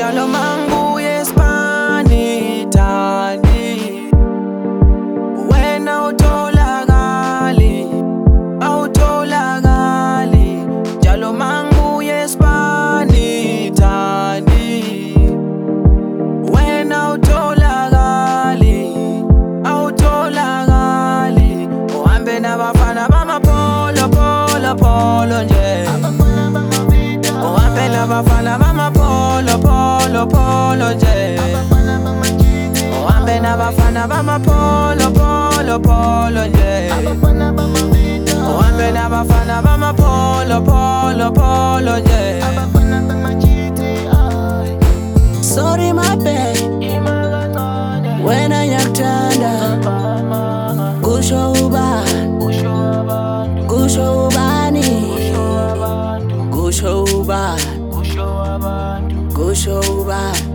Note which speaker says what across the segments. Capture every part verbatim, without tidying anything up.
Speaker 1: njalo mangibuye esipani Thandi, wena utholakali, awutholakali, njalo mangibuye esipani Thandi, wena utholakali, awutholakali, uhambe nabafana bamapolo polo polo nje, uhambe nabafana bamapolo polo polo nje, uhambe nabafana bamapolo polo polo nje, uhambe nabafana bamapolo polo polo nje.
Speaker 2: Sorry my babe, wena ngiyakuthanda, kusho ubani, kusho ubani, kusho ubani, kusho ubani.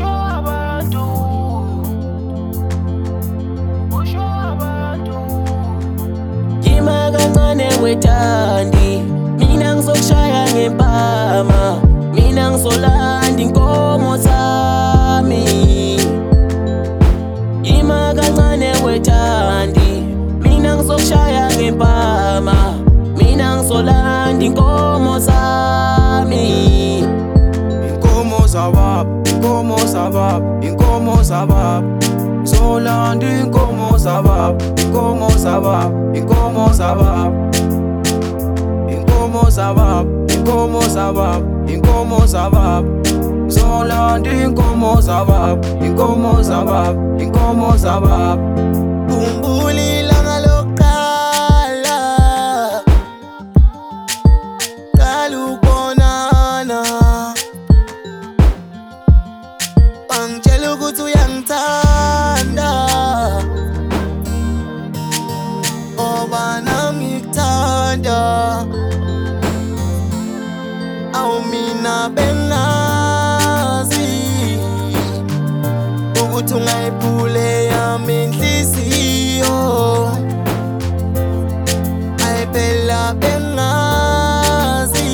Speaker 2: Yima kancane weThandi, mina ngizokushaya ngempama, mina ngizolanda inkomo zami. Yima kancane weThandi, mina ngizokushaya ngempama, mina ngizolanda inkomo zami.
Speaker 1: Inkomo zabab, inkomo zabab, inkomo zabab, zolanda inkomo zabab, inkomo zabab, inkomo zabab, inkomo zabab, inkomo zabab, inkomo zabab, zolanda inkomo zabab, inkomo zabab, inkomo zabab.
Speaker 2: Khumbula ilanga lokuqala, qala ukubonana, wangitshela ukuthi uyangithanda, ngoba nami ngikuthanda. Awu mina bengazi ukuthi ungayiphule yami inhliziyo, ayi phela bengazi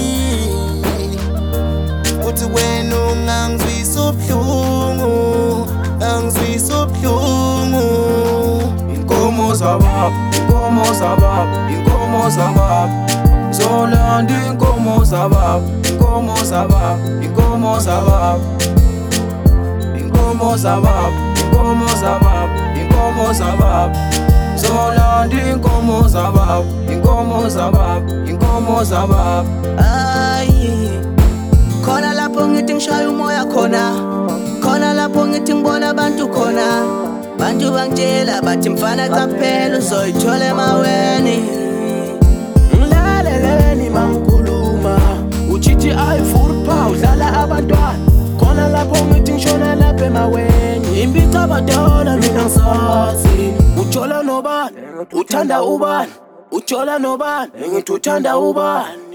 Speaker 2: ukuthi wena ungangizwisa ubuhlungu, angizwisa ubuhlungu.
Speaker 1: Inkomo zabab, inkomo zabab, inkomo zabab, zolanda inkomo zabab, inkomo zabab, inkomo zabab, inkomo zabab, inkomo zabab, inkomo zabab, zolanda inkomo zabab, inkomo zabab, inkomo zabab.
Speaker 2: Ayi, khona lapho ngithi ngishaya umoya khona, khona lapho ngithi ngibona abantu khona, bantu bangitshela bathi mfana cha kuphela uzoyithola emaweni. Ngilaleleni mangikhuluma, uchithi ayi-full power udlala abantwana, khona lapho ngithi ngishona lapha emaweni. Imbica abadala mina ngisazi, uthola nobani, uthanda ubani, uthola nobani, ngithi uthanda ubani.